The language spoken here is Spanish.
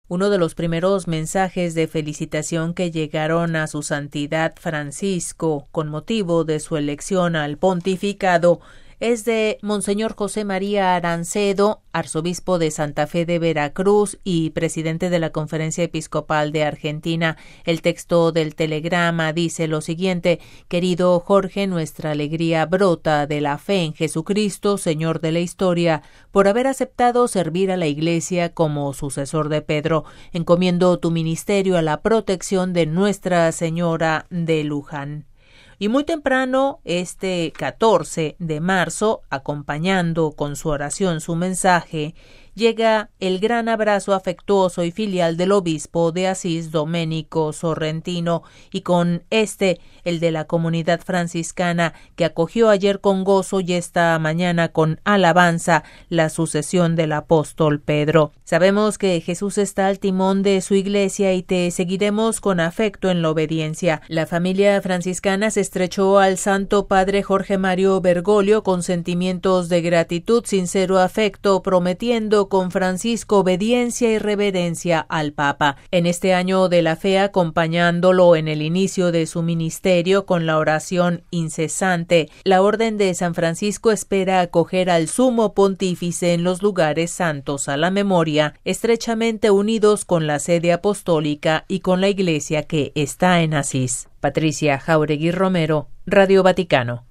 Uno de los primeros mensajes de felicitación que llegaron a su santidad Francisco con motivo de su elección al pontificado es de Monseñor José María Arancedo, arzobispo de Santa Fe de Veracruz y presidente de la Conferencia Episcopal de Argentina. El texto del telegrama dice lo siguiente: querido Jorge, nuestra alegría brota de la fe en Jesucristo, Señor de la historia, por haber aceptado servir a la Iglesia como sucesor de Pedro. Encomiendo tu ministerio a la protección de Nuestra Señora de Luján. Y muy temprano, este 14 de marzo, acompañando con su oración su mensaje, llega el gran abrazo afectuoso y filial del obispo de Asís, Domenico Sorrentino, y con el de la comunidad franciscana, que acogió ayer con gozo y esta mañana con alabanza la sucesión del apóstol Pedro. Sabemos que Jesús está al timón de su iglesia y te seguiremos con afecto en la obediencia. La familia franciscana se estrechó al Santo Padre Jorge Mario Bergoglio con sentimientos de gratitud, sincero afecto, prometiendo con Francisco obediencia y reverencia al Papa. En este año de la fe, acompañándolo en el inicio de su ministerio con la oración incesante, la Orden de San Francisco espera acoger al Sumo Pontífice en los lugares santos a la memoria, estrechamente unidos con la sede apostólica y con la Iglesia que está en Asís. Patricia Jauregui Romero, Radio Vaticano.